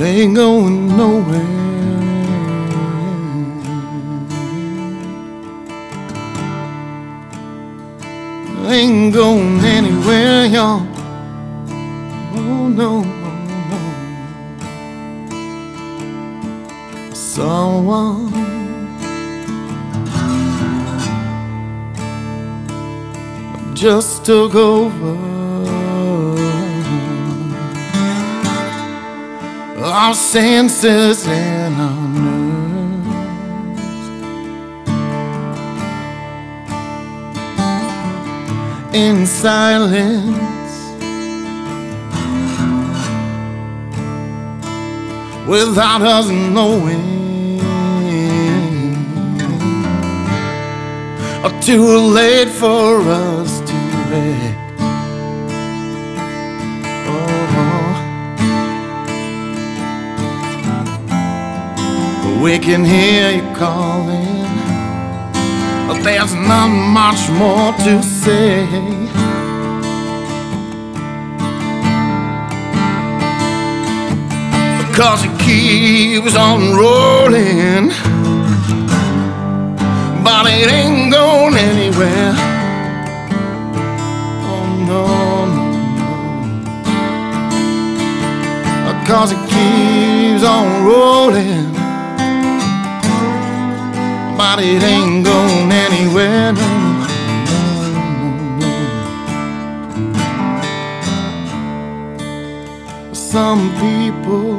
ain't going nowhere. Ain't going anywhere, y'all. Oh no, oh no. Someone just took over our senses and our nerves. In silence, without us knowing, or too late for us to act. Oh, we can hear you calling, but there's not much more to say. Because it keeps on rolling, but it ain't going anywhere. Oh no, no, no. Because it keeps on rolling, but it ain't going anywhere. No, no, no. Some people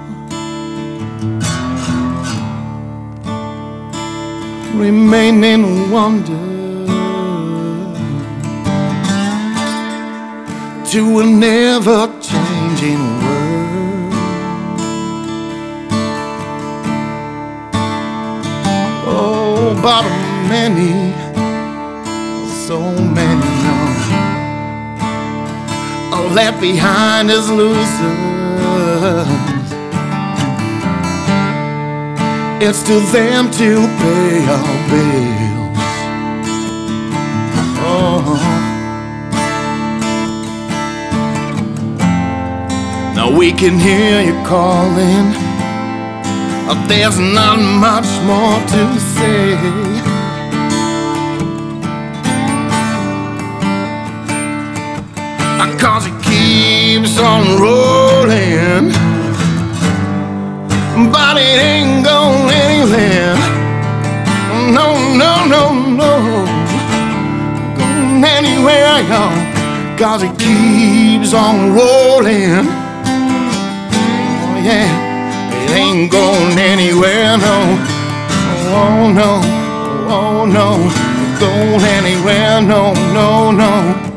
remain in wonder to a never-changing world. Oh, but many, so many are left behind as losers. It's to them to pay our bills. Oh. Now we can hear you calling, but there's not much more to say. Cause it keeps on rolling, but it ain't going anywhere. No, no, no, no, going anywhere, y'all. Cause it keeps on rolling. Oh yeah, it ain't going anywhere, no. Oh no, oh no, going anywhere, no, no, no.